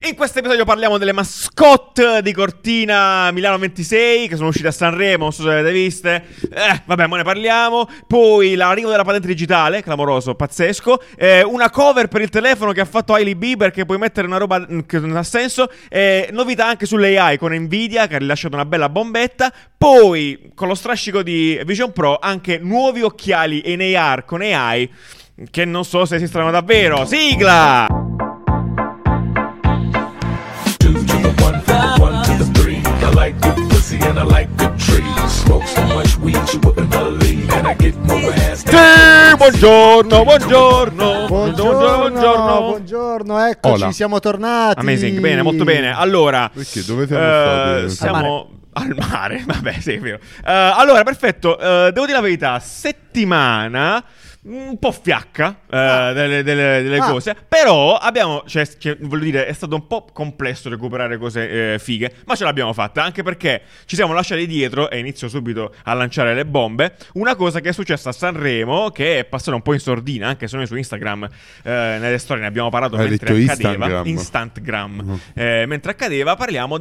In questo episodio parliamo delle mascotte di Cortina Milano 26 che sono uscite a Sanremo, non so se le avete viste. Vabbè, ma ne parliamo. Poi l'arrivo della patente digitale, clamoroso, pazzesco. Una cover per il telefono che ha fatto Hailey Bieber, che puoi mettere una roba che non ha senso. Novità anche sull'AI con Nvidia, che ha rilasciato una bella bombetta. Poi, con lo strascico di Vision Pro, anche nuovi occhiali in AR con AI, che non so se esistono davvero. Sigla! Buongiorno, eccoci, Hola. siamo tornati. Amazing, bene, molto bene. Allora, Perché dove siamo stati? siamo al mare, vabbè, sì, è vero. Allora, perfetto, devo dire la verità, settimana un po' fiacca delle cose, però abbiamo, voglio dire, è stato un po' complesso recuperare cose fighe, ma ce l'abbiamo fatta, anche perché ci siamo lasciati dietro, e inizio subito a lanciare le bombe, una cosa che è successa a Sanremo, che è passata un po' in sordina, anche se noi su Instagram, nelle storie ne abbiamo parlato mentre accadeva, Instantgram, mentre accadeva, parliamo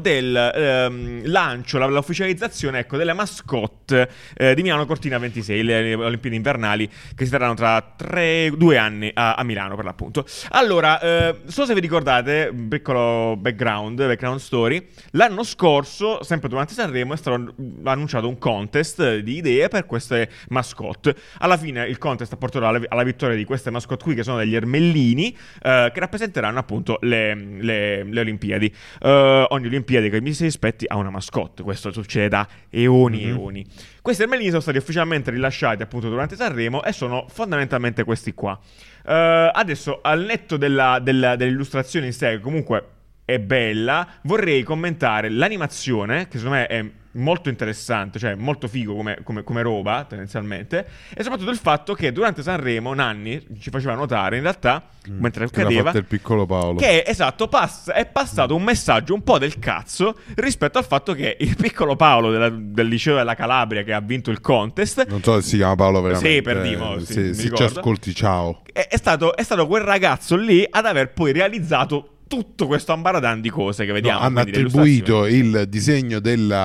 del lancio, l'ufficializzazione, ecco, delle mascotte di Milano Cortina 26, le Olimpiadi invernali che si terranno tra 2 anni a Milano, per l'appunto. Allora, so se vi ricordate, un piccolo background story, l'anno scorso, sempre durante Sanremo, è stato annunciato un contest di idee per queste mascotte. Alla fine il contest ha portato alla vittoria di queste mascotte qui, che sono degli ermellini, che rappresenteranno appunto le Olimpiadi. Ogni Olimpiadi che mi si rispetti ha una mascotte, questo succede da eoni. Questi ermellini sono stati ufficialmente rilasciati appunto durante Sanremo e sono fondamentalmente questi qua. Adesso, al netto dell'illustrazione in sé, che comunque è bella, vorrei commentare l'animazione, che secondo me è molto interessante, cioè molto figo come roba tendenzialmente, e soprattutto il fatto che durante Sanremo Nanni ci faceva notare in realtà, mentre accadeva, il piccolo Paolo, che esatto, è passato un messaggio un po' del cazzo rispetto al fatto che il piccolo Paolo del liceo della Calabria, che ha vinto il contest, non so se si chiama Paolo veramente, sì, per Dimo, sì, se ci ascolti, ciao, è stato quel ragazzo lì ad aver poi realizzato tutto questo ambaradan di cose che vediamo. Hanno attribuito il disegno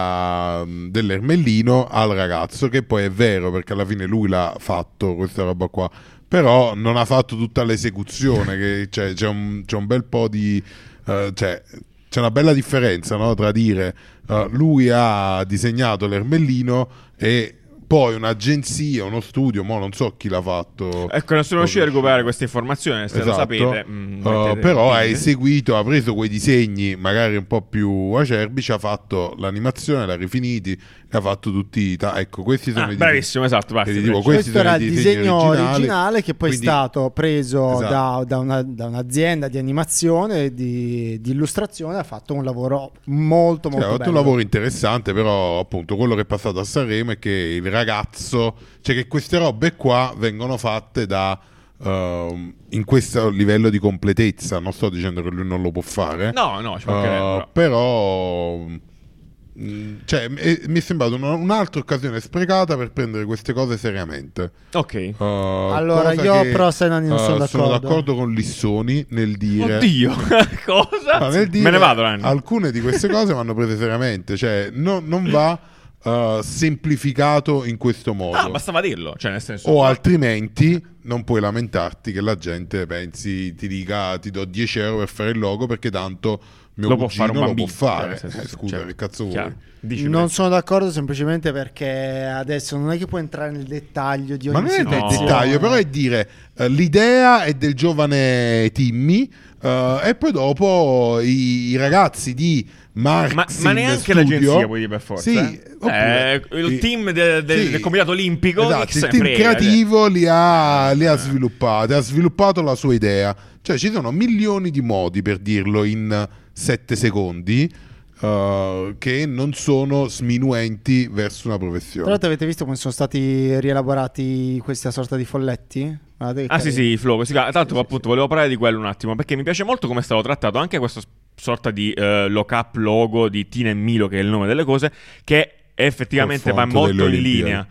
dell'ermellino al ragazzo, che poi è vero, perché alla fine lui l'ha fatto questa roba qua, però non ha fatto tutta l'esecuzione, che c'è un bel po' di c'è una bella differenza, no? Tra dire lui ha disegnato l'ermellino e poi un'agenzia, uno studio, mo non so chi l'ha fatto. Ecco, non sono riuscito a recuperare questa informazione, se lo sapete. Però ha eseguito, ha preso quei disegni magari un po' più acerbi, ci ha fatto l'animazione, l'ha rifiniti, ha fatto tutti ecco, questi sono i bravissimo, esatto, questo era il disegno originale che poi quindi è stato preso esatto, da un'azienda di animazione, di illustrazione. Ha fatto un lavoro molto ha fatto bello, un lavoro interessante, però appunto quello che è passato a Sanremo è che il ragazzo, cioè che queste robe qua vengono fatte da in questo livello di completezza. Non sto dicendo che lui non lo può fare, no, ci mancherebbe, però cioè, mi è sembrato un'altra occasione sprecata per prendere queste cose seriamente. Ok. Allora io però non sono d'accordo. Sono d'accordo con Lissoni nel dire oddio cosa? No, nel dire, me ne vado, Nanni. Alcune di queste cose vanno prese seriamente, cioè non va semplificato in questo modo. Bastava dirlo, cioè nel senso, o altrimenti non puoi lamentarti che la gente ti dica ti do 10 euro per fare il logo perché tanto mio lo cugino può fare un lo può fare. senso, Scusa, certo, che cazzo chiaro. vuoi? Non sono d'accordo semplicemente perché adesso non è che puoi entrare nel dettaglio di ogni Ma non è nel situazione. dettaglio, però è dire l'idea è del giovane Timmy, e poi dopo i ragazzi di Marx ma neanche l'agenzia puoi dire per forza. Sì, il team del comitato olimpico, esatto, il team creativo li ha sviluppati, ha sviluppato la sua idea. Cioè ci sono milioni di modi per dirlo in 7 secondi, che non sono sminuenti verso una professione. Tra l'altro avete visto come sono stati rielaborati questa sorta di folletti? Sì, i flow. Tanto appunto volevo parlare di quello un attimo, perché mi piace molto come è stato trattato anche questo sorta di lock-up logo di Tina e Milo, che è il nome delle cose, che effettivamente va Confronto molto delle in Olimpiadi. linea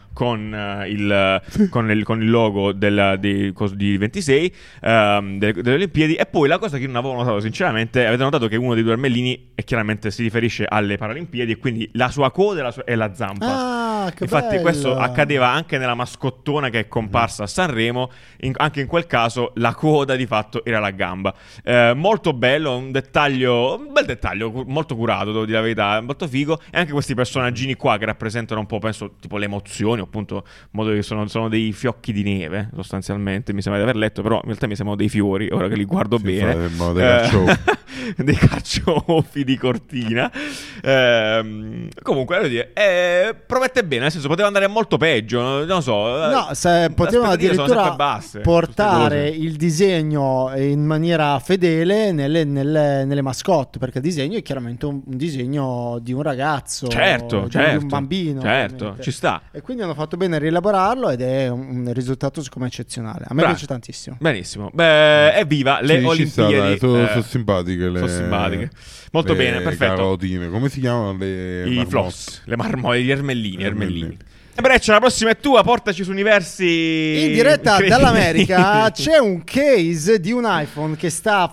con il logo di 26 delle Olimpiadi. E poi la cosa che non avevo notato sinceramente, avete notato che uno dei due armellini chiaramente si riferisce alle Paralimpiadi, e quindi la sua coda è la zampa. Che Infatti bello. questo accadeva anche nella mascottona che è comparsa a Sanremo. Anche in quel caso la coda di fatto era la gamba. Molto bello, un bel dettaglio, molto curato, devo dire la verità, molto figo. E anche questi personaggini qua che rappresentano un po', penso, tipo le emozioni, appunto, in modo che sono dei fiocchi di neve, sostanzialmente, mi sembra di aver letto, però in realtà mi sembrano dei fiori, ora che li guardo bene. Dei carciofi. Dei carciofi di Cortina. Comunque, devo dire, promette bene, nel senso, poteva andare molto peggio, non lo so. No, se potevano addirittura portare il disegno in maniera fedele nelle mascotte, perché il disegno è chiaramente un disegno di un ragazzo, certo, di un bambino, certo, ovviamente. ci sta. E quindi hanno fatto bene a rielaborarlo ed è un risultato secondo me eccezionale. A me piace tantissimo. Benissimo. Sì, evviva le Olimpiadi. Sono simpatiche sono simpatiche. Molto bene, perfetto. Carotine, come si chiamano I floss, le marmotte, gli ermellini. E Breccia, la prossima è tua, portaci su universi in diretta dall'America. C'è un case di un iPhone che sta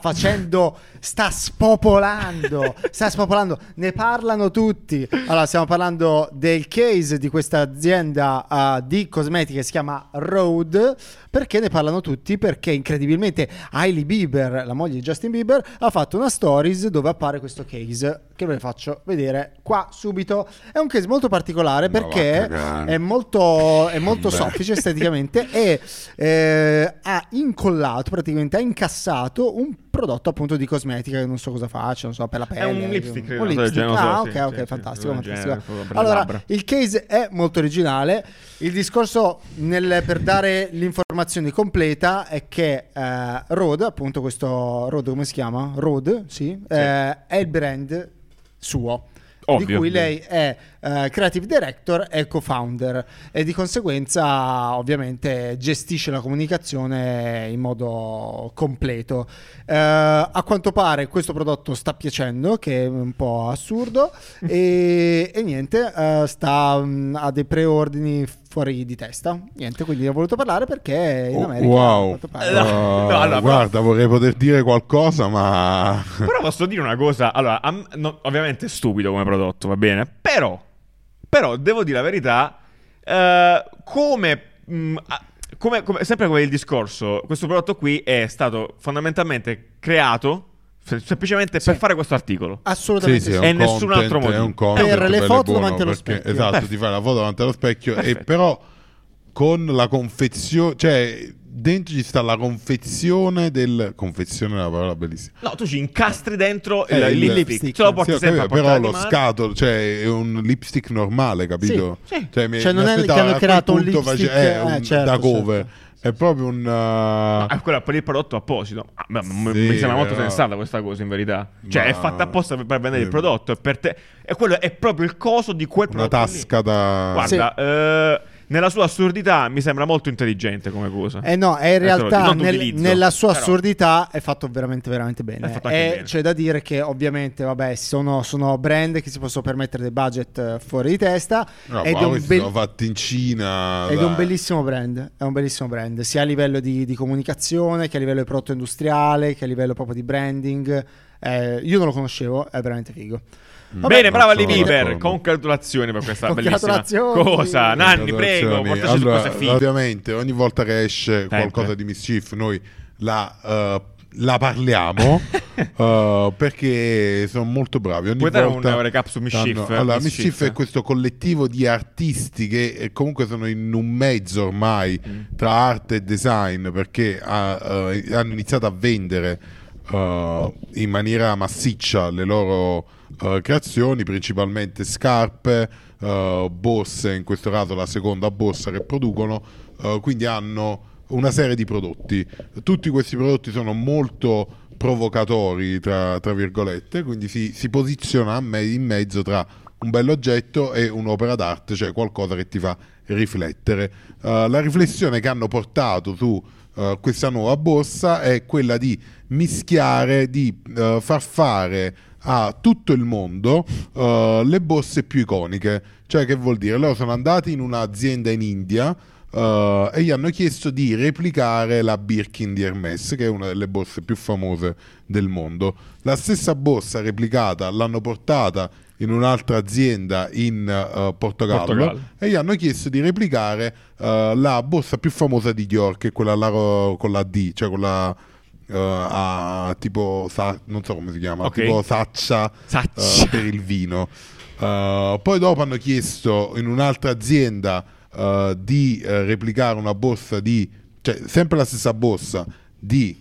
spopolando, ne parlano tutti. Allora, stiamo parlando del case di questa azienda di cosmetica che si chiama Rode. Perché ne parlano tutti? Perché incredibilmente Hailey Bieber, la moglie di Justin Bieber, ha fatto una stories dove appare questo case, che ve lo faccio vedere qua subito. È un case molto particolare perché è molto soffice esteticamente e ha incollato, praticamente ha incassato un prodotto appunto di cosmetica che non so cosa faccia, non so, per la pelle. È un lipstick. Ok, fantastico. Allora, il case è molto originale. Il discorso per dare l'informazione completa è che Rode, appunto questo Rode, come si chiama? Rode, sì. È il brand suo. Ovvio, di cui lei è creative director e co-founder, e di conseguenza ovviamente gestisce la comunicazione in modo completo. A quanto pare questo prodotto sta piacendo, che è un po' assurdo, e niente, ha dei preordini fuori di testa. Niente, quindi ho voluto parlare perché in America wow. Guarda, vorrei poter dire qualcosa, ma però posso dire una cosa. Allora, ovviamente è stupido come prodotto, va bene, però devo dire la verità, sempre come il discorso, questo prodotto qui è stato fondamentalmente creato semplicemente per fare questo articolo. Assolutamente sì, e nessun altro motivo. È un content per le foto davanti allo specchio. Esatto, ti fai la foto davanti allo specchio. E però con la confezione, cioè dentro ci sta la confezione è una parola bellissima. No, tu ci incastri dentro il lipstick. Ce lo porti sempre a però lo scatolo, cioè è un lipstick normale, capito? Sì. Cioè non è che hanno creato un lipstick da cover. Certo. È proprio un quello per il prodotto apposito. Mi sembra molto sensata questa cosa, in verità. Cioè è fatta apposta per vendere il prodotto, e per te. E quello è proprio il coso di quel prodotto. Una tasca da. Guarda, nella sua assurdità mi sembra molto intelligente come cosa. No, è in realtà nella sua assurdità è fatto veramente veramente bene. Bene. C'è da dire che ovviamente sono brand che si possono permettere dei budget fuori di testa. No, sono fatti in Cina. Ed è un bellissimo brand. È un bellissimo brand, sia a livello di comunicazione, che a livello di prodotto industriale, che a livello proprio di branding. Io non lo conoscevo, è veramente figo. Bene, brava Hailey Bieber, congratulazioni per questa bellissima cosa. Nanni, prego, portaci su cose fighe. Ovviamente ogni volta che esce qualcosa di Mischief noi la parliamo perché sono molto bravi. Ogni Puoi volta dare un recap su Mischief? Allora, Mischief è questo collettivo di artisti che comunque sono in un mezzo ormai tra arte e design, perché hanno iniziato a vendere in maniera massiccia le loro creazioni, principalmente scarpe, borse, in questo caso la seconda borsa che producono, quindi hanno una serie di prodotti. Tutti questi prodotti sono molto provocatori, tra virgolette, quindi si posiziona in mezzo tra un bell'oggetto e un'opera d'arte, cioè qualcosa che ti fa riflettere. La riflessione che hanno portato su questa nuova borsa è quella di mischiare, di far fare a tutto il mondo le borse più iconiche. Cioè, che vuol dire? Loro sono andati in un'azienda in India e gli hanno chiesto di replicare la Birkin di Hermès, che è una delle borse più famose del mondo. La stessa borsa replicata l'hanno portata in un'altra azienda in Portogallo e gli hanno chiesto di replicare la borsa più famosa di Dior, che è quella con la D, cioè quella tipo non so come si chiama, tipo Saccia. Per il vino. Poi dopo hanno chiesto in un'altra azienda di replicare una borsa cioè sempre la stessa borsa di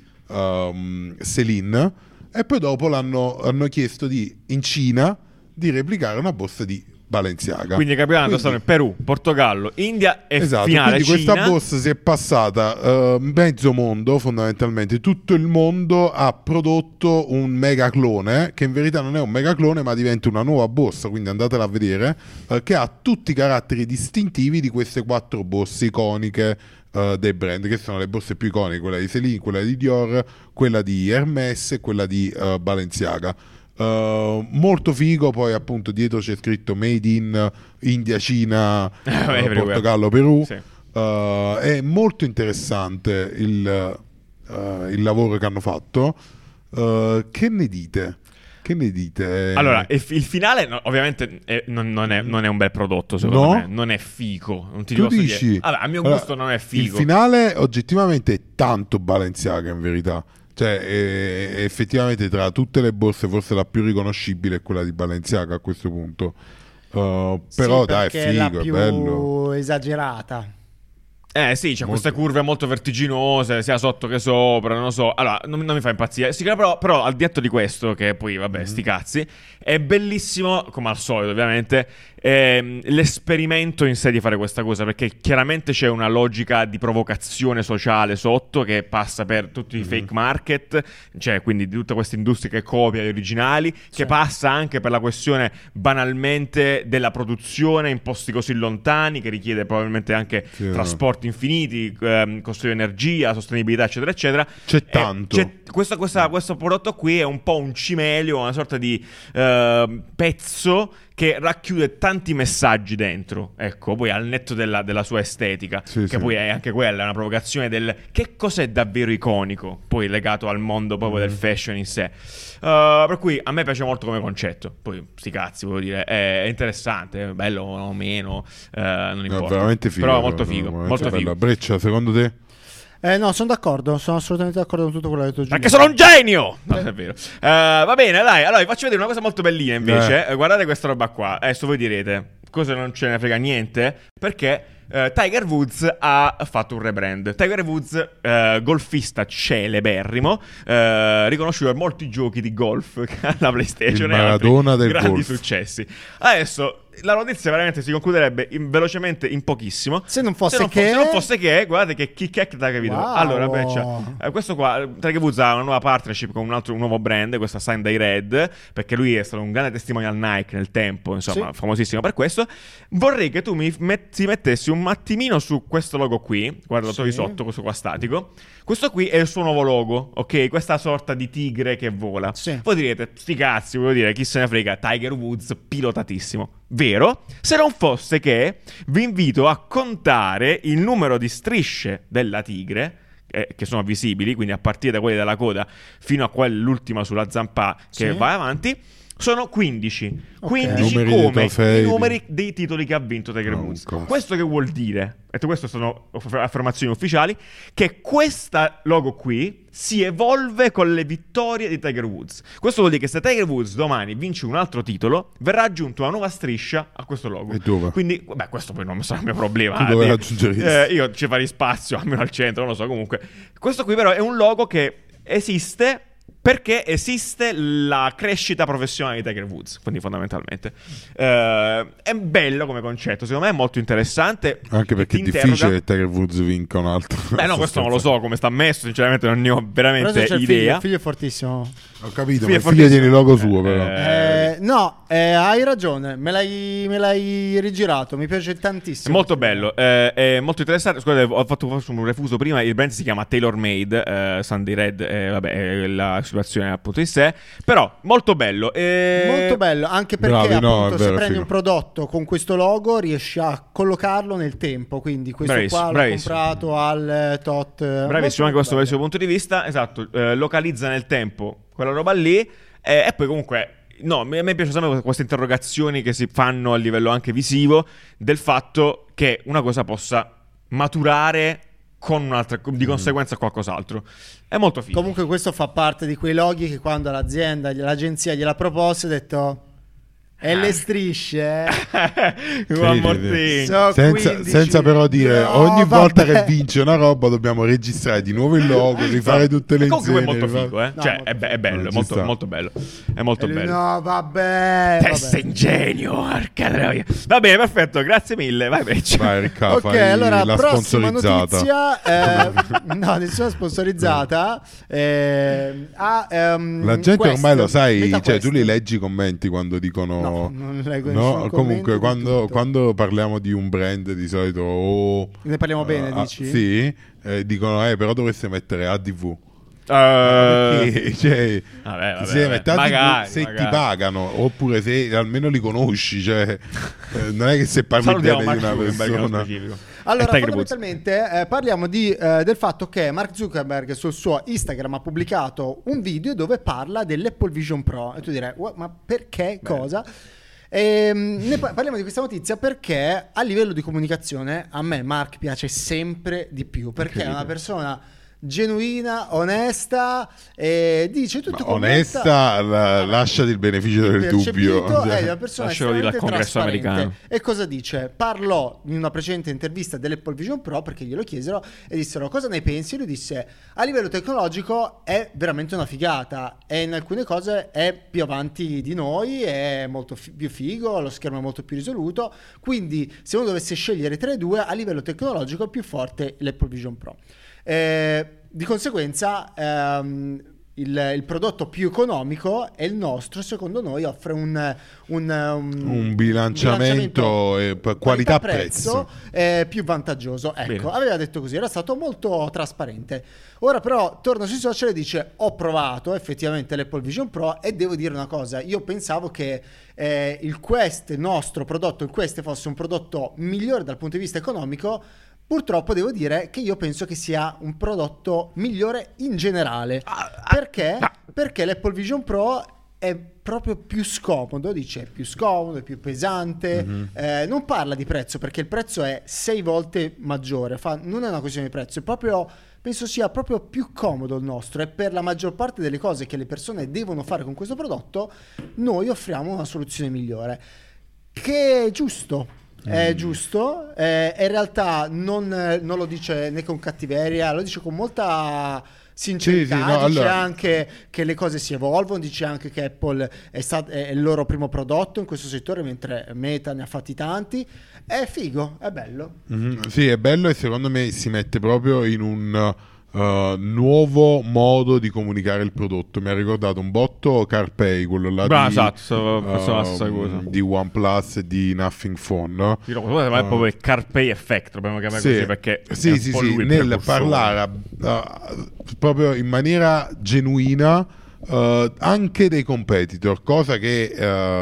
Celine, e poi dopo hanno chiesto in Cina di replicare una borsa di Balenciaga. Quindi campionato sono in Perù, Portogallo, India e esatto, finale quindi Cina. Questa borsa si è passata mezzo mondo, fondamentalmente tutto il mondo ha prodotto un mega clone, che in verità non è un mega clone ma diventa una nuova borsa, quindi andatela a vedere, che ha tutti i caratteri distintivi di queste 4 borse iconiche dei brand, che sono le borse più iconiche: quella di Celine, quella di Dior, quella di Hermès e quella di Balenciaga. Molto figo. Poi appunto dietro c'è scritto Made in India, Cina, Portogallo, Perù. Sì. È molto interessante il lavoro che hanno fatto. Che ne dite? Allora, il finale ovviamente non è un bel prodotto, secondo me. Non è figo. Non ti dici? Dire. Allora, a mio gusto non è figo. Il finale oggettivamente è tanto Balenciaga, in verità. Cioè, effettivamente tra tutte le borse forse la più riconoscibile è quella di Balenciaga a questo punto. Però dai, è figo, è la più bello, esagerata. Sì, c'è queste curve molto vertiginose, sia sotto che sopra, non lo so. Allora, non mi fa impazzire. Sì, però al dietto di questo, che poi, vabbè, sti cazzi, è bellissimo, come al solito, ovviamente, l'esperimento in sé di fare questa cosa, perché chiaramente c'è una logica di provocazione sociale sotto, che passa per tutti i fake market, cioè quindi di tutta questa industria che copia gli originali, che passa anche per la questione banalmente della produzione in posti così lontani, che richiede probabilmente anche trasporti infiniti, costo di energia, sostenibilità, eccetera eccetera. C'è tanto. Questo prodotto qui è un po' un cimelio, una sorta di pezzo che racchiude tanti messaggi dentro, ecco, poi al netto della sua estetica, poi è anche quella, una provocazione del che cos'è davvero iconico, poi legato al mondo proprio del fashion in sé. Per cui a me piace molto come concetto, poi sti cazzi, voglio dire, è interessante, è bello o meno, non importa. È veramente figo, però molto figo, molto figo. Breccia, secondo te? No, sono d'accordo, sono assolutamente d'accordo con tutto quello che hai detto. Perché sono un genio! No, è vero. Va bene, dai, allora vi faccio vedere una cosa molto bellina invece. Guardate questa roba qua. Adesso voi direte, cosa non ce ne frega niente? Perché Tiger Woods ha fatto un rebrand. Tiger Woods, golfista celeberrimo, riconosciuto per molti giochi di golf alla PlayStation, il Maradona del grandi golf. Successi. Adesso la notizia veramente si concluderebbe velocemente in pochissimo. Se non fosse che, guardate che kick da capito. Wow. Allora, questo qua, Tiger Woods ha una nuova partnership con un nuovo brand, questa Sunday Red, perché lui è stato un grande testimonial Nike nel tempo, insomma, famosissimo per questo. Vorrei che tu ti mettessi un attimino su questo logo qui. Guarda, lo trovi sotto, questo qua statico. Questo qui è il suo nuovo logo, ok? Questa sorta di tigre che vola. Voi direte, sti cazzi, voglio dire, chi se ne frega, Tiger Woods pilotatissimo. Vero? Se non fosse che vi invito a contare il numero di strisce della tigre che sono visibili, quindi a partire da quelle della coda fino a quell'ultima sulla zampa che va avanti. Sono 15. 15 come i numeri dei titoli che ha vinto Tiger Woods. Questo che vuol dire? E queste sono affermazioni ufficiali, che questa logo qui si evolve con le vittorie di Tiger Woods. Questo vuol dire che se Tiger Woods domani vince un altro titolo, verrà aggiunta una nuova striscia a questo logo. E dove? Quindi, questo poi non sarà il mio problema. Dove raggiungeresti? Io ci farei spazio, almeno al centro, non lo so. Comunque, questo qui però è un logo che esiste perché esiste la crescita professionale di Tiger Woods, quindi fondamentalmente è bello come concetto, secondo me è molto interessante, anche perché è difficile che Tiger Woods vinca un altro. No, questo non lo so come sta messo, sinceramente non ne ho veramente idea. Il figlio è fortissimo. Ho capito, ma il figlio tiene il logo suo però. No, hai ragione, me l'hai rigirato, mi piace tantissimo. È molto bello, è molto interessante. Scusate, ho fatto forse un refuso prima. Il brand si chiama TaylorMade, Sunday Red, vabbè, è la situazione appunto di sé. Però molto bello. Molto bello, anche perché Bravi, appunto se prendi figo. un prodotto con questo logo riesci a collocarlo nel tempo. Quindi questo qua l'ho comprato al tot. Bravissimo anche questo punto di vista. Esatto, localizza nel tempo quella roba lì. E poi comunque... No, a me piacciono sempre queste interrogazioni che si fanno a livello anche visivo del fatto che una cosa possa maturare con un'altra, di conseguenza qualcos'altro. È molto figo. Comunque questo fa parte di quei loghi che quando l'agenzia gliela proposto ha detto... E le strisce One more thing. Senza però dire ogni volta che vince una roba dobbiamo registrare di nuovo il logo, rifare tutte le comunque insieme, è molto figo, No, cioè è bello, molto bello. È molto bello. No, vabbè. Testa ingegno, porca troia. Va bene, perfetto, grazie mille. Vai, Vai Ricca, ok, fai allora la prossima sponsorizzata. notizia. No, nessuna sponsorizzata. La gente Quest, ormai lo sai, Meta cioè tu Quest. li leggi i commenti quando dicono No, non leggo no, nessun comunque commento di tutto. quando parliamo di un brand di solito Ne parliamo bene, dici? sì, dicono però dovreste mettere ADV. Vabbè, Cioè, vabbè, se metti ADV, magari, se magari. ti pagano oppure se almeno li conosci, cioè non è che se parli Salutiamo bene di Mark una Zuckerberg nello persona. specifico. Allora, E Tiger Woods. fondamentalmente parliamo del fatto che Mark Zuckerberg sul suo Instagram ha pubblicato un video dove parla dell'Apple Vision Pro. E tu direi, ma perché? Cosa? Parliamo di questa notizia perché a livello di comunicazione a me Mark piace sempre di più, perché è una persona genuina, onesta, e dice tutto con onesta, lasciati il beneficio del dubbio. È una persona Lascialo dire al estremamente Congresso trasparente. americano. E cosa dice? Parlò in una precedente intervista dell'Apple Vision Pro perché glielo chiesero e dissero cosa ne pensi? E lui disse a livello tecnologico è veramente una figata e in alcune cose è più avanti di noi, è molto più figo, lo schermo è molto più risoluto, quindi se uno dovesse scegliere tra i due a livello tecnologico è più forte l'Apple Vision Pro. Di conseguenza il prodotto più economico è il nostro, secondo noi offre un bilanciamento qualità-prezzo più vantaggioso. Ecco, Bene. aveva detto così, era stato molto trasparente. Ora però torna sui social e dice ho provato effettivamente l'Apple Vision Pro e devo dire una cosa, io pensavo che il Quest, il nostro prodotto, il Quest fosse un prodotto migliore dal punto di vista economico. Purtroppo devo dire che io penso che sia un prodotto migliore in generale. Perché? Perché l'Apple Vision Pro è proprio più scomodo, dice più scomodo, più pesante. Non parla di prezzo perché il prezzo è 6 volte maggiore. Non è una questione di prezzo, è proprio, penso sia proprio più comodo il nostro e per la maggior parte delle cose che le persone devono fare con questo prodotto noi offriamo una soluzione migliore. Che è giusto. È giusto, in realtà non lo dice né con cattiveria, lo dice con molta sincerità. Sì, dice allora... anche che le cose si evolvono, dice anche che Apple è il loro primo prodotto in questo settore, mentre Meta ne ha fatti tanti. È figo, è bello. Sì, è bello e secondo me si mette proprio in un nuovo modo di comunicare il prodotto. Mi ha ricordato un botto CarPlay, quello là di OnePlus e di Nothing Phone, no? È proprio il CarPlay effect, dobbiamo chiamare così, perché sì, nel parlare proprio in maniera genuina anche dei competitor, cosa che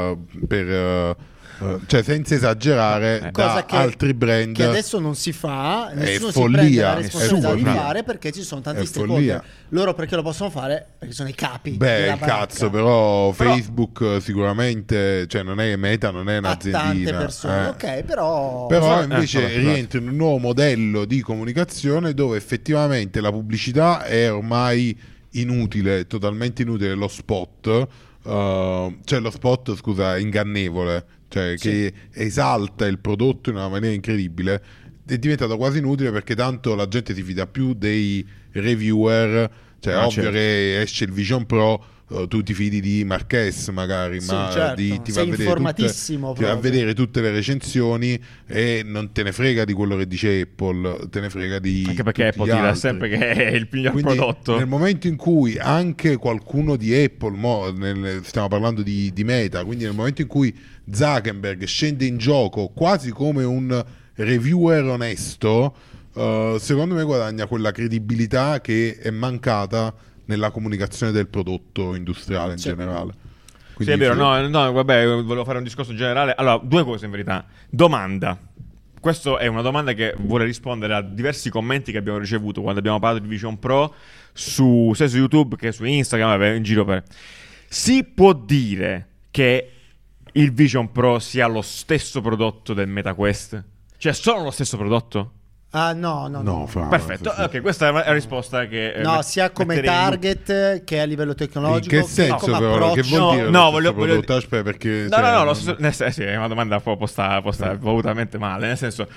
cioè senza esagerare da altri brand che adesso non si fa, nessuno follia, si prende la responsabilità di follia. fare perché ci sono tanti È stakeholder. Loro perché lo possono fare? Perché sono i capi della il baracca. cazzo, però Facebook sicuramente, cioè non è Meta, non è un'aziendina, tante persone, ok, però invece rientra in un nuovo modello di comunicazione dove effettivamente la pubblicità è ormai inutile, totalmente inutile. Lo spot, cioè lo spot, scusa, è ingannevole, cioè che esalta il prodotto in una maniera incredibile, è diventato quasi inutile perché tanto la gente si fida più dei reviewer, cioè ovvio certo. che esce il Vision Pro, tu ti fidi di Marques magari, sì, ma certo. ti va a vedere tutte le recensioni e non te ne frega di quello che dice Apple, te ne frega di anche perché Apple dirà sempre che è il miglior prodotto. Nel momento in cui anche qualcuno di Apple, stiamo parlando di Meta, quindi nel momento in cui Zuckerberg scende in gioco quasi come un reviewer onesto, secondo me guadagna quella credibilità che è mancata nella comunicazione del prodotto industriale in generale. Quindi sì, è vero, no, vabbè, volevo fare un discorso generale. Allora, due cose in verità. Domanda. Questa è una domanda che vuole rispondere a diversi commenti che abbiamo ricevuto quando abbiamo parlato di Vision Pro sia su YouTube che su Instagram, in giro per... Si può dire che il Vision Pro sia lo stesso prodotto del MetaQuest? Cioè, sono lo stesso prodotto? No. Perfetto, ok, questa è la risposta che sia come target che a livello tecnologico. In che senso però? Che vuol dire voglio perché sì, è una domanda posta volutamente male, nel senso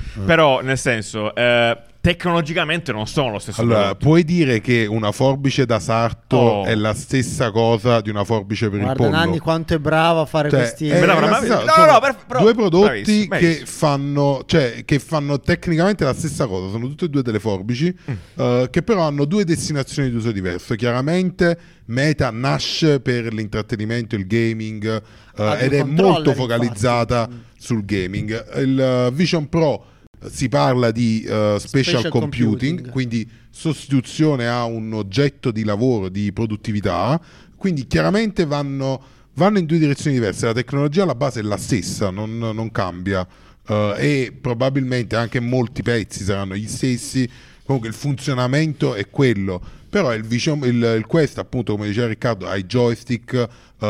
tecnologicamente non sono lo stesso prodotto. Puoi dire che una forbice da sarto è la stessa cosa di una forbice per il pollo? Guarda Nanni quanto è bravo a fare questi due prodotti che fanno tecnicamente la stessa cosa, sono tutte e due delle forbici che però hanno due destinazioni di uso diverse. Chiaramente Meta nasce per l'intrattenimento, il gaming ed è molto focalizzata sul gaming. Il Vision Pro si parla di spatial computing, quindi sostituzione a un oggetto di lavoro, di produttività, quindi chiaramente vanno in due direzioni diverse. La tecnologia alla base è la stessa, non cambia, e probabilmente anche molti pezzi saranno gli stessi, comunque il funzionamento è quello, però il Quest, appunto, come diceva Riccardo, ha i joystick,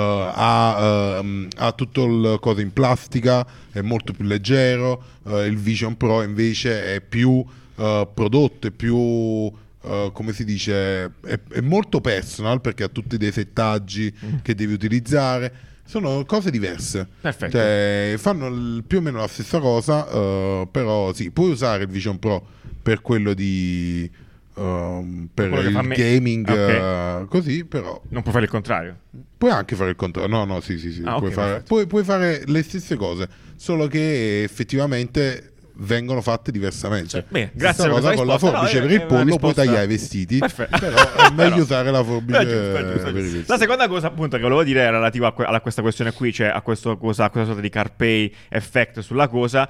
ha tutto il coso in plastica, è molto più leggero. Il Vision Pro invece è più prodotto, è più come si dice, è molto personal, perché ha tutti dei settaggi che devi utilizzare. Sono cose diverse. Perfetto. Cioè, fanno più o meno la stessa cosa, però sì, puoi usare il Vision Pro per quello di per il gaming, okay. Così, però non puoi fare il contrario. Puoi anche fare il contrario. No, sì. Puoi fare le stesse cose, solo che effettivamente vengono fatte diversamente. Bene, grazie per cosa con la forbice per il pollo puoi tagliare i vestiti. Perfetto. Però è meglio usare la forbice per i vestiti. La seconda cosa, appunto, che volevo dire è relativa a questa questione qui, cioè a questa sorta di CarPlay effect sulla cosa,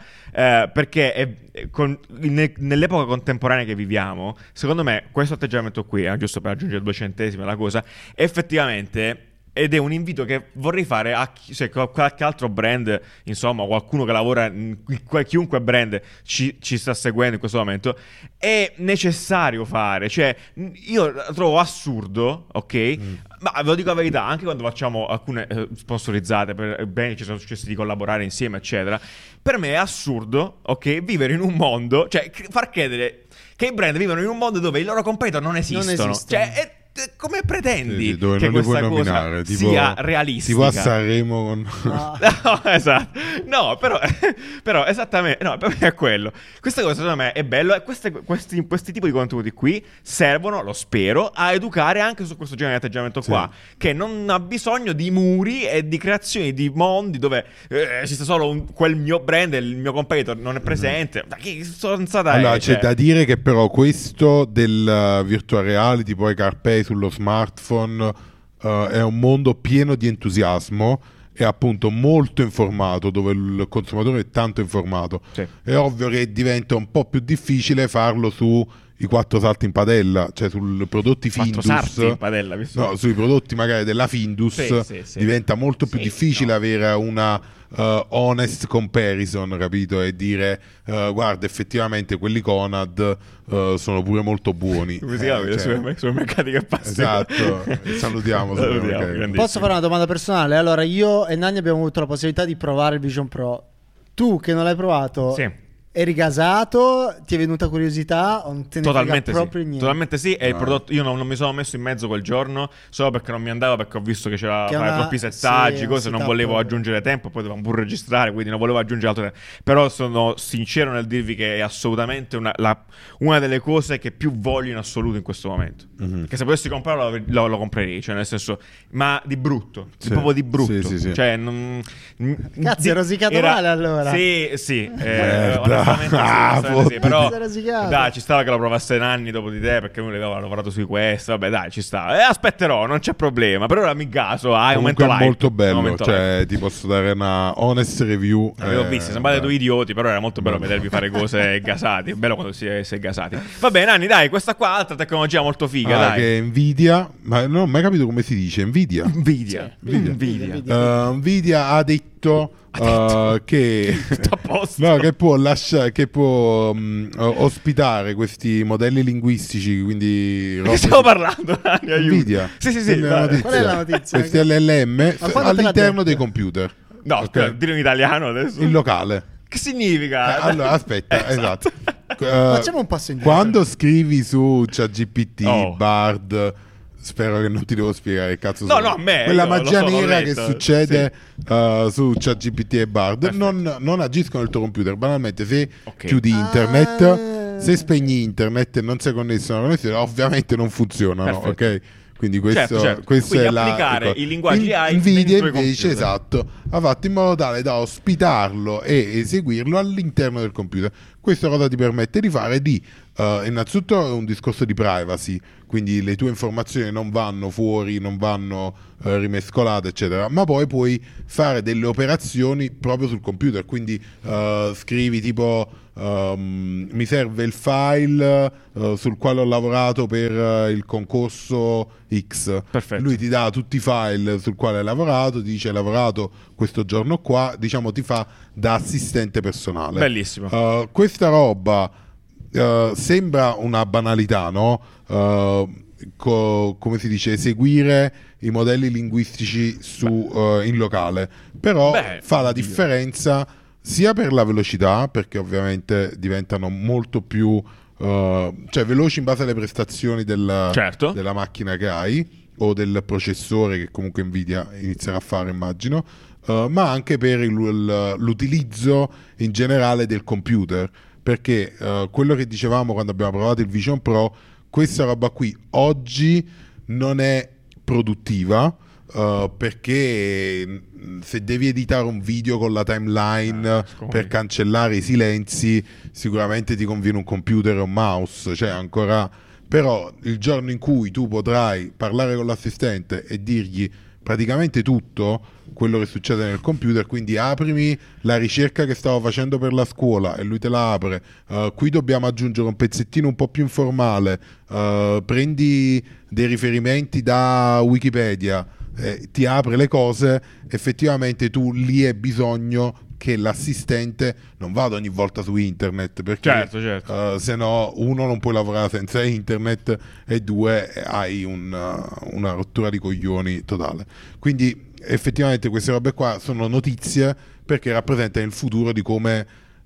perché nell'epoca contemporanea che viviamo, secondo me questo atteggiamento qui, giusto per aggiungere 2 centesimi alla cosa, effettivamente, ed è un invito che vorrei fare a qualche altro brand, insomma, qualcuno che lavora chiunque brand ci sta seguendo in questo momento, è necessario fare. Cioè, io trovo assurdo, ok? Ma ve lo dico la verità, anche quando facciamo alcune sponsorizzate per beni, ci sono successi di collaborare insieme, eccetera, per me è assurdo, ok, vivere in un mondo, cioè far credere che i brand vivono in un mondo dove i loro competitor non esistono. Cioè, come pretendi che questa cosa sia realistica? Tipo a Sanremo con... No, esatto. No, però esattamente, no, per me è quello. Questa cosa secondo me è bello, e questi tipi di contenuti qui servono, lo spero, a educare anche su questo genere di atteggiamento qua, che non ha bisogno di muri e di creazioni di mondi dove esiste solo quel mio brand e il mio competitor non è presente. Ma che stronzata allora, è? C'è da dire che però questo del virtual reality, poi CarPlay sullo smartphone, è un mondo pieno di entusiasmo e appunto molto informato, dove il consumatore è tanto informato. È ovvio che diventa un po' più difficile farlo su i 4 salti in padella, cioè sui prodotti Findus, in padella, no, sui prodotti magari della Findus diventa molto più difficile avere una honest comparison, capito? E dire guarda, effettivamente quelli Conad sono pure molto buoni. Come si chiama? Sono mercati che passano. Esatto. Salutiamo. Posso fare una domanda personale? Allora, io e Nanni abbiamo avuto la possibilità di provare il Vision Pro. Tu che non l'hai provato, Eri gasato? Ti è venuta curiosità? O non te ne Totalmente frega proprio sì. niente? Totalmente sì. E il prodotto, io non mi sono messo in mezzo quel giorno solo perché non mi andava, perché ho visto che c'era Che è fare una- troppi settaggi, sì, cose, un non setup- volevo aggiungere tempo, poi dovevamo pure registrare, quindi non volevo aggiungere altro tempo. Però sono sincero nel dirvi che è assolutamente una delle cose che più voglio in assoluto in questo momento. Che se potessi comprarlo lo comprerei, cioè nel senso, ma di brutto, proprio di brutto. Sì. Cioè, Cazzo, è rosicato male allora. Sì. Merda. Onestamente sì, però Sei rosicato. dai, ci stava che lo provasse Nanni dopo di te, perché lui aveva lavorato su questo. Vabbè, dai, ci sta. E aspetterò, non c'è problema. Per ora mi gaso, Comunque aumento è molto live. bello, Aumento cioè live. ti posso dare una honest review. L'avevo visto, sembrate due idioti, però era molto bello vedervi fare cose gasati. È bello quando si è gasati. Va bene, Nanni, dai, questa qua è altra tecnologia molto figa, dai. Che è Nvidia, ma non ho mai capito come si dice, Nvidia. Nvidia. Nvidia ha detto che a posto. no, che può lasciare, che può ospitare questi modelli linguistici, quindi Che stiamo parlando, Nanni? Aiuto. Nvidia. Sì. Qual è la notizia? Questi LLM quando te l'ha all'interno detto? dei computer. No, Ok? aspetta, dillo in italiano adesso. In locale. Che significa? Allora, aspetta, esatto. Facciamo un passo indietro. Quando scrivi su ChatGPT, Oh. Bard, spero che non ti devo spiegare che cazzo No, sono. no, a me, quella io magia lo so, l'ho nera che letto, succede su ChatGPT e Bard non agiscono nel tuo computer. Banalmente, se Ok. chiudi internet, se spegni internet e non sei connesso a una connessione, ovviamente non funzionano, Perfetto. ok? Quindi questo, Certo. questo Quindi è applicare ecco. i linguaggi AI Nvidia dentro i invece, computer. esatto, ha fatto in modo tale da ospitarlo e eseguirlo all'interno del computer. Questo cosa ti permette di fare? Innanzitutto è un discorso di privacy, quindi le tue informazioni non vanno fuori, non vanno rimescolate, eccetera, ma poi puoi fare delle operazioni proprio sul computer, quindi scrivi tipo mi serve il file sul quale ho lavorato per il concorso X. Perfetto. Lui ti dà tutti i file sul quale hai lavorato, ti dice hai lavorato questo giorno qua, diciamo ti fa da assistente personale. Bellissimo. Questa roba sembra una banalità, no? Come si dice, eseguire i modelli linguistici in locale, però fa la differenza sia per la velocità, perché ovviamente diventano molto più cioè veloci in base alle prestazioni della macchina che hai o del processore che comunque Nvidia inizierà a fare, immagino, ma anche per l'utilizzo in generale del computer, perché quello che dicevamo quando abbiamo provato il Vision Pro, questa roba qui oggi non è produttiva, perché se devi editare un video con la timeline per cancellare i silenzi, sicuramente ti conviene un computer e un mouse, cioè ancora. Però il giorno in cui tu potrai parlare con l'assistente e dirgli praticamente tutto quello che succede nel computer, quindi aprimi la ricerca che stavo facendo per la scuola e lui te la apre, qui dobbiamo aggiungere un pezzettino un po' più informale, prendi dei riferimenti da Wikipedia, ti apre le cose, effettivamente tu lì hai bisogno che l'assistente non vada ogni volta su internet, perché certo. se no, uno, non puoi lavorare senza internet, e due, hai una rottura di coglioni totale. Quindi effettivamente queste robe qua sono notizie, perché rappresentano il futuro di come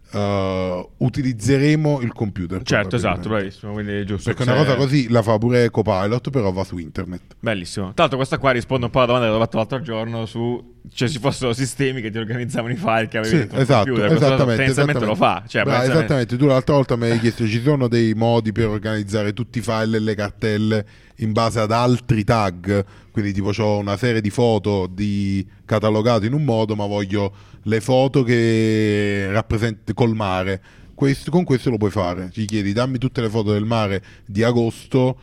utilizzeremo il computer. Certo, esatto, bravissimo, quindi è giusto. Perché una cosa così la fa pure Copilot, però va su internet. Bellissimo. Tra l'altro questa qua risponde un po' alla domanda che ho fatto l'altro giorno su, cioè ci fossero sistemi che ti organizzavano i file che avevi dentro il computer. Esattamente lo fa. Cioè, esattamente, tu l'altra volta mi hai chiesto ci sono dei modi per organizzare tutti i file e le cartelle in base ad altri tag, quindi tipo ho una serie di foto catalogate in un modo, ma voglio le foto che rappresentano col mare. Con questo lo puoi fare, gli chiedi dammi tutte le foto del mare di agosto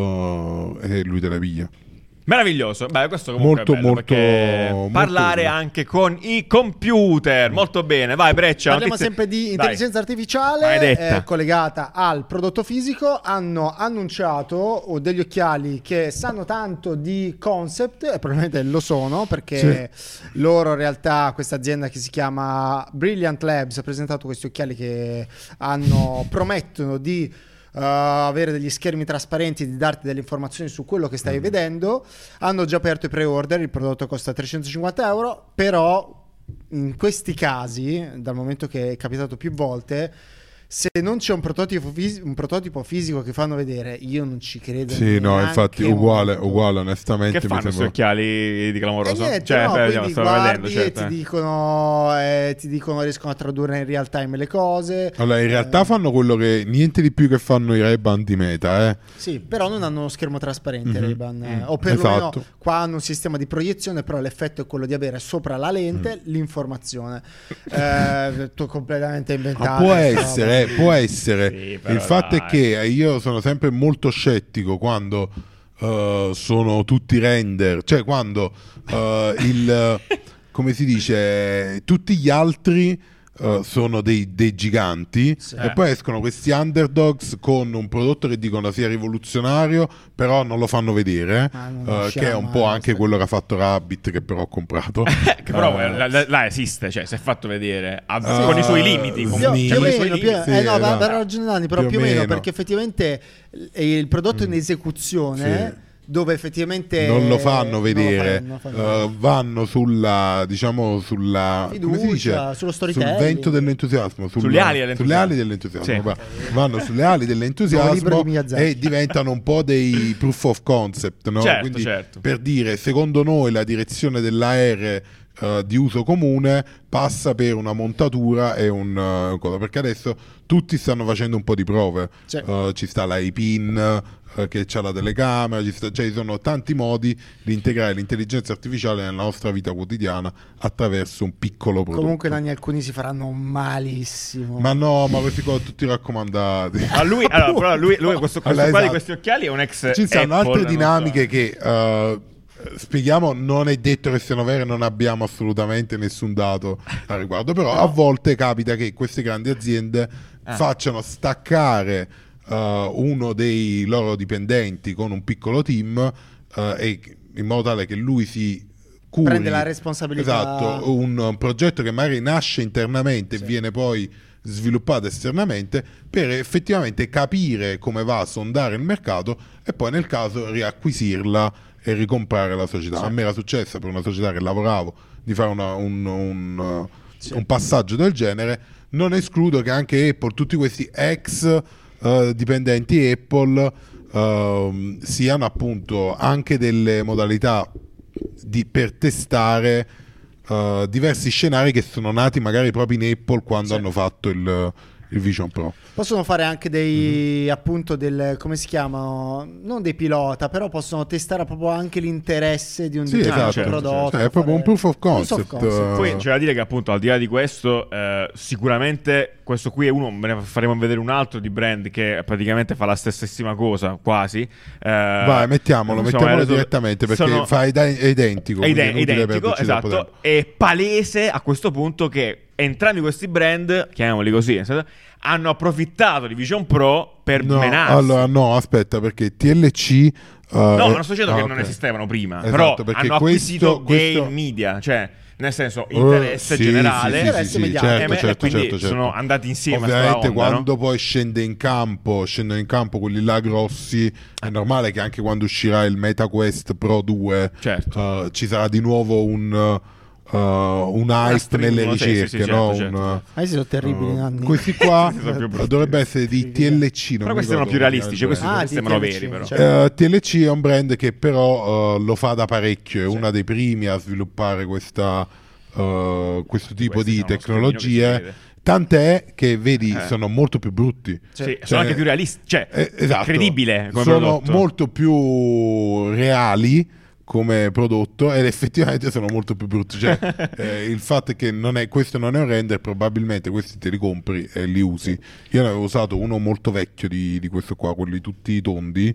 e lui te le piglia. Meraviglioso. Beh, questo comunque è bello, perché parlare anche con i computer. Molto bene. Vai, Breccia. Parliamo sempre di intelligenza artificiale collegata al prodotto fisico. Hanno annunciato degli occhiali che sanno tanto di concept, e probabilmente lo sono, perché loro in realtà, questa azienda che si chiama Brilliant Labs, ha presentato questi occhiali che promettono di avere degli schermi trasparenti, di darti delle informazioni su quello che stai vedendo. Hanno già aperto i pre-order, il prodotto costa 350 euro, però in questi casi, dal momento che è capitato più volte, se non c'è un prototipo fisico che fanno vedere, io non ci credo. Sì, no, infatti uguale onestamente. Che fanno questi occhiali di clamoroso? Niente, ti dicono riescono a tradurre in real time le cose. Allora, in realtà fanno quello che niente di più che fanno i Ray-Ban di Meta, Sì, però non hanno uno schermo trasparente Ray-Ban, o perlomeno qua hanno un sistema di proiezione, però l'effetto è quello di avere sopra la lente l'informazione. Tutto completamente inventato. Può essere. Sì, il fatto è che io sono sempre molto scettico quando sono tutti render, cioè quando come si dice, tutti gli altri sono dei giganti, e poi escono questi underdogs con un prodotto che dicono sia rivoluzionario, però non lo fanno vedere, che è un po' anche quello che ha fatto Rabbit, che però ho comprato. Che però là esiste, cioè si è fatto vedere con i suoi limiti. Più o meno, per ragione Dani, però più o meno, perché effettivamente il prodotto in esecuzione... dove effettivamente non lo fanno vedere, non lo fanno. vanno sulla, diciamo, sulla fiducia, come si dice? Sullo storytelling, sul vento dell'entusiasmo, sulle ali dell'entusiasmo. Sì. Vanno sulle ali dell'entusiasmo e diventano un po' dei proof of concept, no? Quindi, per dire, secondo noi la direzione dell'AR di uso comune passa per una montatura e un cosa, perché adesso tutti stanno facendo un po' di prove. Ci sta la iPin che c'ha la telecamera, cioè ci sono tanti modi di integrare l'intelligenza artificiale nella nostra vita quotidiana attraverso un piccolo prodotto. Comunque alcuni si faranno malissimo. Ma no, ma questi qua tutti raccomandati. Però lui questo qua di questi occhiali è un ex ci sono Apple, altre dinamiche che spieghiamo, non è detto che siano vere, non abbiamo assolutamente nessun dato al riguardo, però a volte capita che queste grandi aziende facciano staccare uno dei loro dipendenti con un piccolo team, e in modo tale che lui si curi, prende la responsabilità. Esatto, un progetto che magari nasce internamente e viene poi sviluppato esternamente, per effettivamente capire come va, a sondare il mercato e poi nel caso riacquisirla e ricomprare la società. A me era successo per una società che lavoravo di fare un passaggio del genere. Non escludo che anche Apple, tutti questi ex dipendenti Apple, siano appunto anche delle modalità per testare diversi scenari che sono nati magari proprio in Apple quando hanno fatto il Vision Pro. Possono fare anche dei appunto come si chiamano, non dei pilota, però possono testare proprio anche l'interesse di un determinato prodotto. È proprio un proof of concept. Poi c'è da dire che appunto al di là di questo, sicuramente questo qui è uno, ne faremo vedere un altro di brand che praticamente fa la stessima cosa, quasi. Vai, mettiamolo direttamente, perché fa identico. Identico, esatto. È palese a questo punto che entrambi questi brand, chiamiamoli così, hanno approfittato di Vision Pro per menarsi. Allora no, aspetta, perché TLC no, non sto dicendo che non esistevano prima, esatto, però hanno acquisito gain media, cioè nel senso interesse generale, interesse mediatico, certo. Sono andati insieme. Ovviamente onda, quando poi scendono in campo quelli là grossi, è normale che anche quando uscirà il MetaQuest Pro 2 ci sarà di nuovo un hype nelle ricerche, no? Sono terribili. Questi qua dovrebbe essere di TLC, però questi sembrano più realistici, questi sembrano veri, però. TLC è un brand che però lo fa da parecchio, è uno dei primi a sviluppare questo tipo di tecnologie. Tant'è che vedi sono molto più brutti, sono anche più realistici, esatto, credibile come sono prodotto. Molto più reali come prodotto, ed effettivamente sono molto più brutti, il fatto è che questo non è un render, probabilmente questi te li compri e li usi. Io ne avevo usato uno molto vecchio di questo qua, quelli tutti tondi,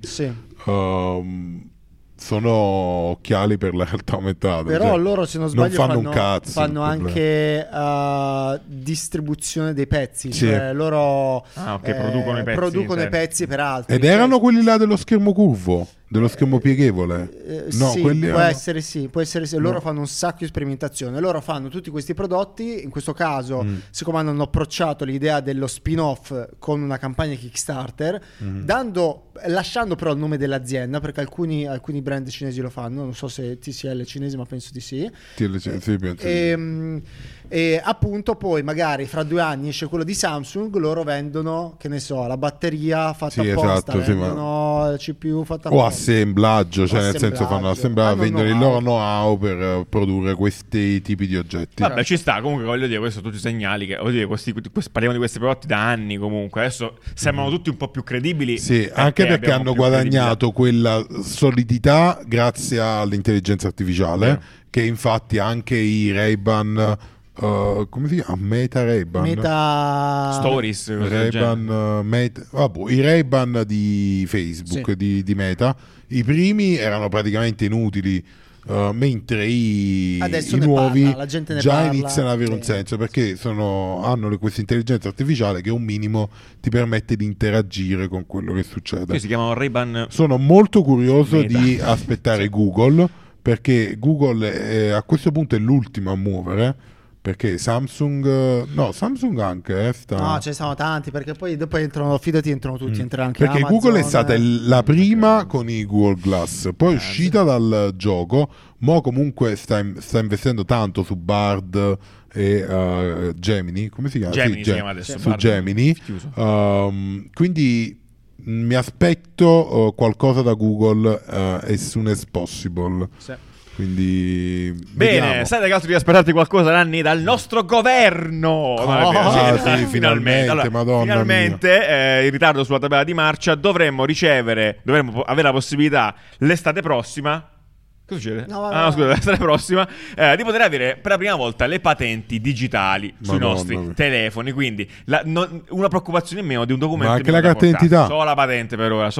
sono occhiali per la realtà aumentata, però loro, se non sbaglio, fanno un cazzo, fanno anche distribuzione dei pezzi, cioè loro producono i pezzi per altri, ed erano quelli là dello schermo curvo, dello schermo pieghevole. No, sì, quelli può essere sì. Loro fanno un sacco di sperimentazione, loro fanno tutti questi prodotti. In questo caso, siccome hanno approcciato l'idea dello spin-off con una campagna Kickstarter, lasciando però il nome dell'azienda, perché alcuni brand cinesi lo fanno, non so se TCL è cinese, ma penso di sì. TLC, sì, penso. e appunto poi magari fra 2 anni esce quello di Samsung, loro vendono, che ne so, la batteria fatta apposta, vendono il CPU fatta apposta, o assemblaggio, cioè nel senso fanno l'assemblaggio, vendono il loro know-how per produrre questi tipi di oggetti. Vabbè, ci sta, comunque voglio dire, questo tutti i segnali che voglio dire, parliamo di questi prodotti da anni comunque, adesso sembrano tutti un po' più credibili. Sì, anche perché hanno guadagnato quella solidità grazie all'intelligenza artificiale, che infatti anche i Ray-Ban come si chiama? Meta Ray-Ban? Meta Stories, Ray-Ban, i Ray-Ban di Facebook, sì, di Meta. I primi erano praticamente inutili, mentre i nuovi già iniziano ad avere un senso, perché hanno questa intelligenza artificiale che un minimo ti permette di interagire con quello che succede. Quindi si chiamano Ray-Ban. Sono molto curioso di aspettare Google, perché Google a questo punto è l'ultimo a muovere. Perché Samsung anche no, ce ne sono tanti, perché poi dopo entrano tutti, entrano anche perché Amazon, Google è stata la prima con i Google Glass, poi è uscita dal gioco, mo comunque sta investendo tanto su Bard e Gemini, come si chiama? Gemini si chiama adesso, su Gemini, quindi mi aspetto qualcosa da Google as soon as possible. Sì. Quindi bene, sai che altro devi aspettarti qualcosa, Nanni, dal nostro governo? Sì, finalmente, allora, Madonna finalmente in ritardo sulla tabella di marcia dovremmo avere la possibilità l'estate prossima. Cosa succede? Scusa, l'estate prossima di poter avere per la prima volta le patenti digitali sui nostri telefoni. Quindi una preoccupazione in meno di un documento. Ma anche la carta d'identità. Solo la patente per ora.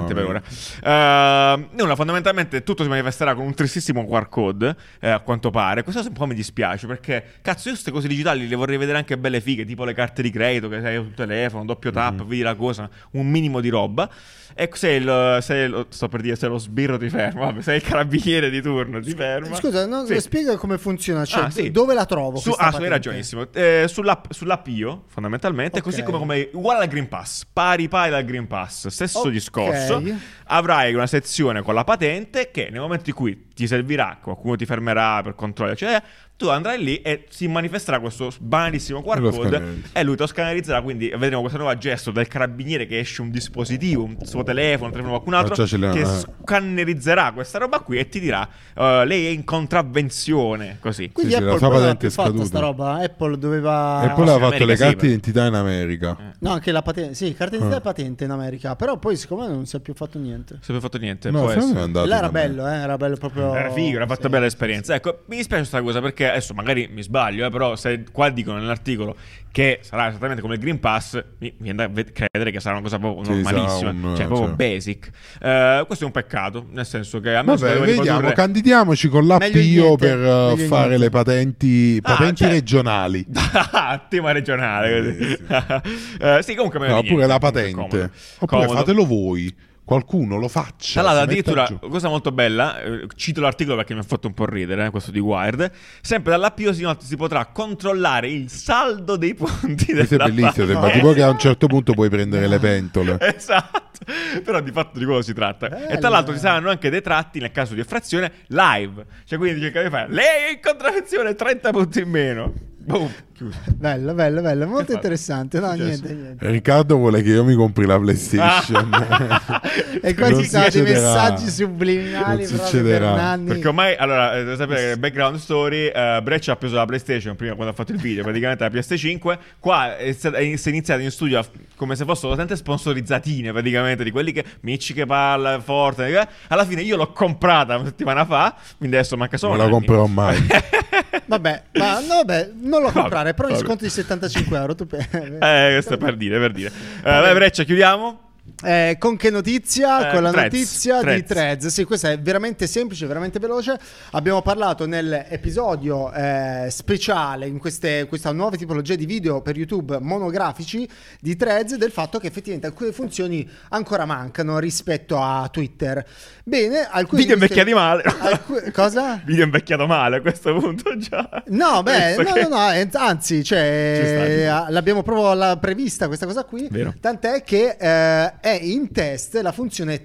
Fondamentalmente tutto si manifesterà con un tristissimo QR code, a quanto pare. Questa cosa un po' mi dispiace, perché cazzo, io queste cose digitali le vorrei vedere anche belle fighe, tipo le carte di credito che hai sul telefono, doppio tap, vedi la cosa, un minimo di roba. E se lo sbirro ti ferma, vabbè, sei il carabiniere di turno ti ferma. Scusa, spiega come funziona, cioè dove la trovo? Hai ragionissimo. Sull'app Io, fondamentalmente, così come uguale al Green Pass, pari dal Green Pass, stesso discorso. Avrai una sezione con la patente che nel momento in cui ti servirà, qualcuno ti fermerà per controllo, eccetera, tu andrai lì e si manifesterà questo banalissimo QR code e lui te lo scannerizzerà. Quindi vedremo questo nuovo gesto del carabiniere che esce un dispositivo, un suo telefono qualcun altro che scannerizzerà questa roba qui e ti dirà lei è in contravvenzione, così. Quindi Apple la sua patente è scaduta. Sta roba Apple aveva fatto le carte d'identità in America. No, anche la patente, sì, carta d'identità e patente in America, però poi siccome non si è più fatto niente. No, là era bello proprio. Era figo, era fatta bella esperienza. Ecco, mi dispiace questa cosa perché adesso magari mi sbaglio, però se qua dicono nell'articolo che sarà esattamente come il Green Pass, mi viene da credere che sarà una cosa proprio normalissima, proprio basic. Questo è un peccato, nel senso che a me vediamo, candidiamoci con l'app Io per fare le patenti regionali. Tema regionale, così. Sì, comunque pure la patente. Oppure fatelo voi. Qualcuno lo faccia. Tra l'altro, addirittura, cosa molto bella, cito l'articolo perché mi ha fatto un po' ridere, questo di Wired. Sempre dall'app Io si potrà controllare il saldo dei punti della Questo è bellissimo, sembra tipo che a un certo punto puoi prendere le pentole. Esatto, però di fatto di quello si tratta. E tra l'altro ci saranno anche dei tratti nel caso di effrazione live. Cioè quindi dice che fare lei è in contravvenzione, 30 punti in meno. Boom, chiuso. Bello, molto interessante. No, niente. Riccardo vuole che io mi compri la PlayStation. E qua ci sono dei messaggi subliminali. Non succederà. Perché ormai, allora, dovete sapere che background story, Breccia ha preso la PlayStation prima quando ha fatto il video, praticamente la PS5. Qua si è iniziato in studio come se fossero tante sponsorizzatine, praticamente, di quelli che Micci che parla forte. Alla fine io l'ho comprata una settimana fa, quindi adesso manca solo. Non la comprerò mai. Vabbè, non lo comprare, però in sconto di 75 euro. Questo è per dire. Breccia, chiudiamo. Con che notizia? Con la Threads. notizia di Threads. Sì, questa è veramente semplice, veramente veloce. Abbiamo parlato nell'episodio speciale in questa nuova tipologia di video per YouTube monografici di Threads, del fatto che effettivamente alcune funzioni ancora mancano rispetto a Twitter. Bene, alcuni video invecchiati male. Cosa? Video invecchiato male a questo punto già. No, anzi, l'abbiamo proprio prevista questa cosa qui. Vero. Tant'è che è in test la funzione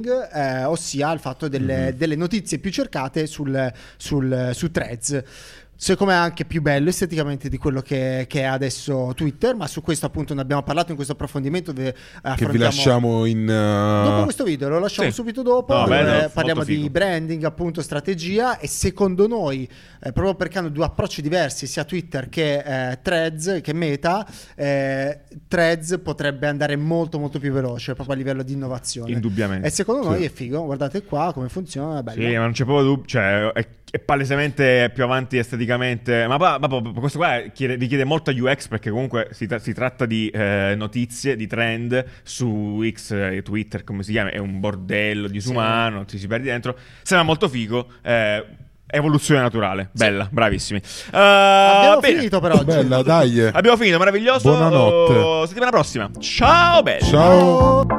trending, ossia il fatto delle notizie più cercate su Threads. secondo me è anche più bello esteticamente di quello che è adesso Twitter, ma su questo appunto ne abbiamo parlato in questo approfondimento che vi lasciamo in dopo questo video, lo lasciamo subito dopo. Parliamo di branding, appunto strategia, e secondo noi proprio perché hanno due approcci diversi sia Twitter che Threads, che Meta, Threads potrebbe andare molto molto più veloce proprio a livello di innovazione, indubbiamente, e secondo noi è figo. Guardate qua come funziona, è bello. Sì, ma non c'è proprio dubbio, cioè è palesemente più avanti esteticamente, ma questo qua richiede molta UX, perché comunque si tratta di notizie, di trend su X, Twitter, come si chiama, è un bordello disumano, ci si perde dentro, sembra molto figo, evoluzione naturale, bella, bravissimi. Abbiamo finito per oggi. Bella, dai. Abbiamo finito, meraviglioso. Buonanotte. Settimana prossima. Ciao, belli. Ciao.